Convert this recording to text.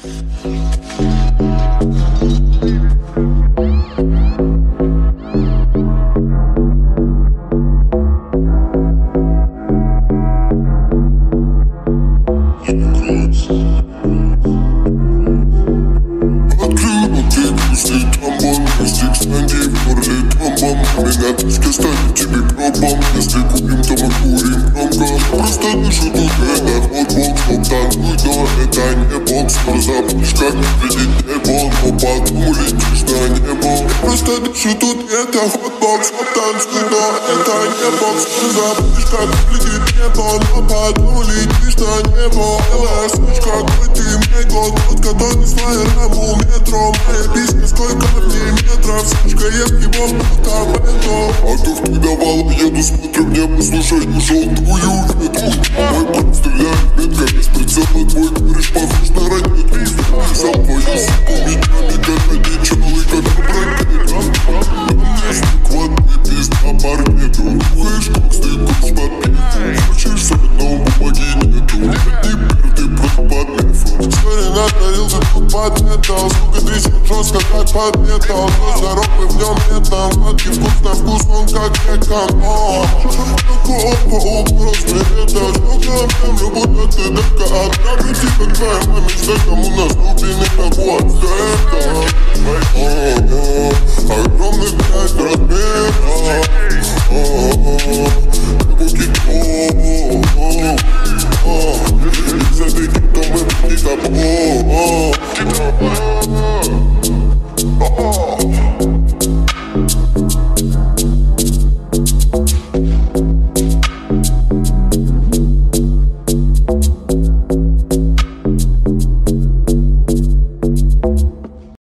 Меня станет тебе гробом. Если курим, то мы курим громко. Просто дышу тут, это хот-бокс. Танцуй, но это не бокс. Но забудешь, как видеть небо. Но потом улетишь на небо. Просто дышу тут, это хот-бокс. Танцуй, но это не бокс. Но забудешь, как видеть небо. Но потом улетишь на небо. Делаешь случай, какой ты мне год. Тот, который свою раму метро. Моя песня, сколько мне метров. Сучка, я в его апартаменту. А то в давал, еду, смотрю в небо, слушаю желтую ветку. Мой брат стреляет метко, без прицела твой говоришь, похож на ранетку. Писал твою суку, меня как одичалый, как бракет. Мне стекла, ты пизда паркету. Нюхаешь кокс, ты курс под пету. Хочешь сать, но бумаги нету. Теперь ты просто под мефом. Скорее надарился тут под металл. Сука, трясет жестко, как под металл. Но здоровый в нем нет там водки. Вкус на вкус, он как веком. Такого просто это жёлтым. Будто ты дека отправлю типа твоя маме. Что кому на ступени того отстета. Огромный 5 размеров. Буки, за ты, то мы будем тобой.